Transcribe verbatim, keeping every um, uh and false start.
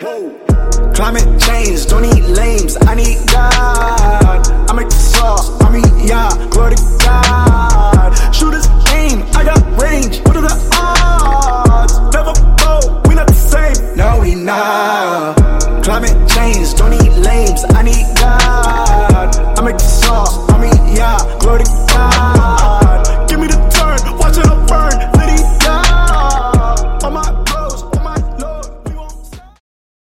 Climate change, don't need lames, I need God. I make the sauce, I mean, yeah, glory to God. Shooters aim, I got range, what are the odds? Never go, we not the same, no we not. Climate change, don't need lames, I need God. I make the sauce, I mean, yeah, glory to God.